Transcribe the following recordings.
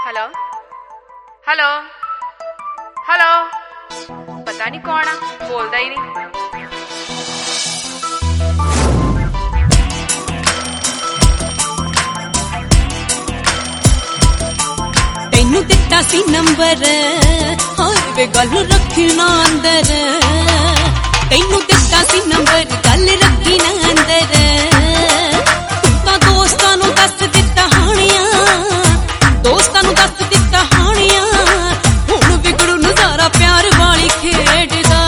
Hello hello hello पता नहीं कौन आ बोलता ही नहीं। तैनू दिता सी नंबर और वे गल रखी ना अंदर। तैनू दिता सी नंबर गल रखी ना अंदर। तू तां दोस्तां नू दस दिता हानियां, दोस्तां नू दस दिता हानियां। हुण विगड़ू नजारा प्यार वाली खेडदा।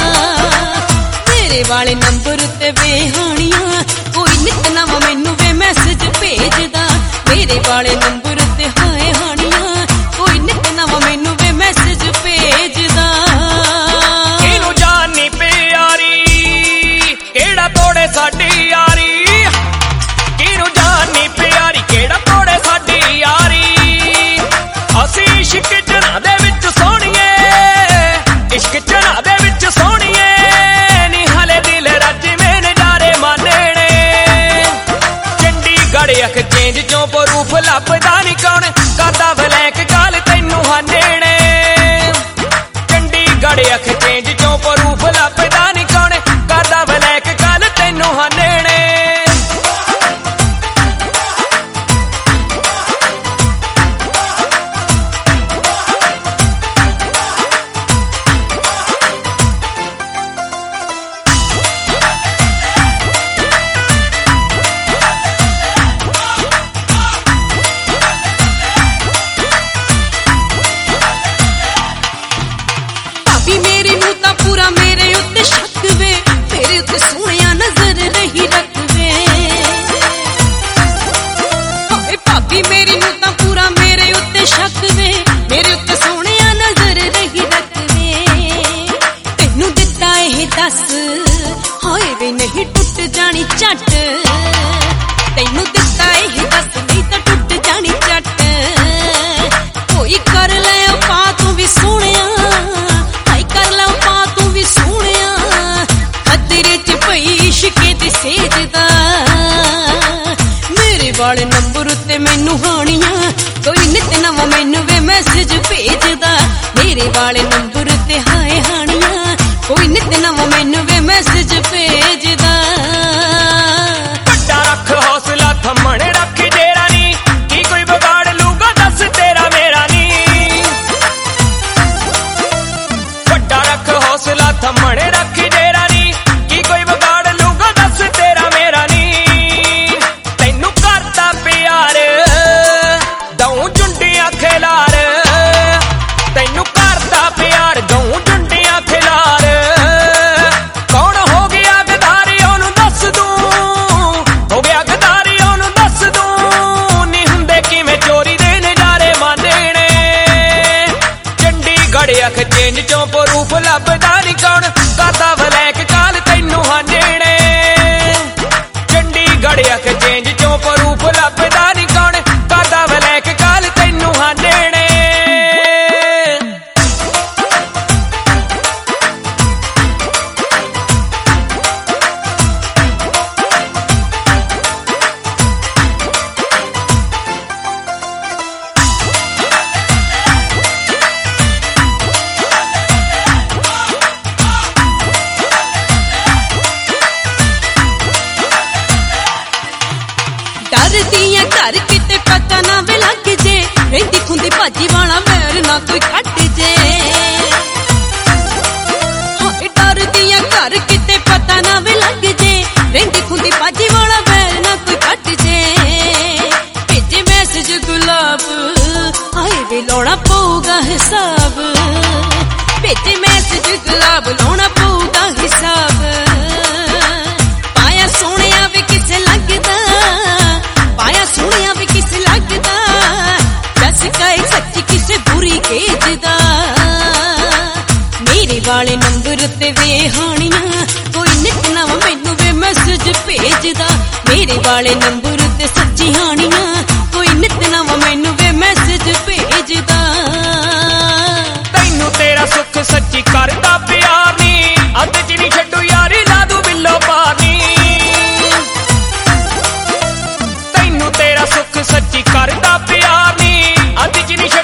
तेरे वाले नंबर ते बेहानियां कोई नित नवां मैनू वे मैसेज भेजदा। मेरे वाले नंबर ते हाय हानियां कोई नित नवां मैनू वे मैसेज भेजदा। किनू जानी प्यारी केड़ा तोड़े साडी यारी। किनू जानी प्यारी केड़ा तोड़े साडी यारी। असी इश्क जना दे विच सोहणीए, इश्क जना दे विच सोहणीए। नी हले दिल रज में नजारे माने ने। चंडीगढ़ अख चेंज चों प्रूफ लभदा नी कौन करदा ब्लैक गाल तैनू हाने ने। चंडीगढ़ अख चेंज चों प्रूफ लभदा नी कौन करदा ब्लैक गाल तैनू हाने ने। मेरे नू तां पूरा मेरे उत्ते शक वे। मेरे उत्ते सोहणिया नजर रही रखवे। हाय भाभी मेरी नू तां पूरा मेरे उत्ते शक वे। मेरे उत्ते सोहणिया नजर रही रखवे। तैनू दिता एह दस हाय वे नहीं टुट जानी झट। तैनू दिता एह दस नहीं तां टुट जानी झट। कोई कर ले पा तू भी सोहणिया, कर ला पा तू भी सोहणिया। खतरे च पई इश्के ते सेजदा। मेरे वाले नंबर उत्ते मैनू हानियां कोई नित नवां मैनू वे मैसेज भेजदा। मेरे वाले नंबर उत्ते हाय हानियां कोई नित नवां मैनू वे मैसेज भेजदा। बड़ा रख हौसला थमणे रख जेरा नी। की कोई बिगाड़ लूगा दस तेरा मेरा नी। बड़ा रख हौसला थमणे रख जेरा नी। की कोई बिगाड़ लूगा दस तेरा मेरा नी। तैनू करदा प्यार दऊं जुंडियां खिलार। तैनू करदा प्यार दऊं जुंडियां खिलार। कौन हो गया गदारी ओनू दस दूं। हो गया गदारी ओनू दस दूं। नी हुंदे किवें चोरी दे नजारे माने ने। चंडीगढ़ अख चेंज चों प्रूफ लभदा नी कौन करदा ब्लैक गाल तैनू हाने ने। चंडीगढ़ अख चेंज चों प्रूफ लभदा नी कौन करदा ब्लैक गाल तैनू हाने ने। डरदियां घर किते पता ना वे लग जे। रहिंदी खुंदी भाजी वाला वैर ना कोई खट जे। हाय डरदियां घर किते पता ना वे लग जे। रहिंदी खुंदी भाजी वाला वैर ना कोई खट जे। भेजे मैसेज गुलाब हाय वे लाउणा पऊगा हिसाब। भेजे मैसेज गुलाब लाउणा पऊगा हिसाब। पाया सोहणिया वे किसे लगदा। पाया सोहणिया वे किसे लगदा। दस काए सच्ची किसे बुरी भेजदा। मेरे वाले नंबर ते वे हानियां कोई नित नवां मैनू वे मैसेज भेजदा। मेरे वाले नंबर ते सच्ची हानियां कोई नित नवां मैनू वे मैसेज भेजदा। तैनू तेरा सुख सच्ची करदा प्यार नी। अद च नी छड्डू यारी ला दू बिल्लो पानी। तैनू तेरा सुख सच्ची करदा प्यार नी। अद च नी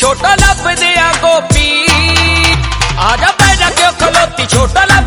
छोटा लभदे आ गोपी, आजा बैठा क्यों खलोती छोटा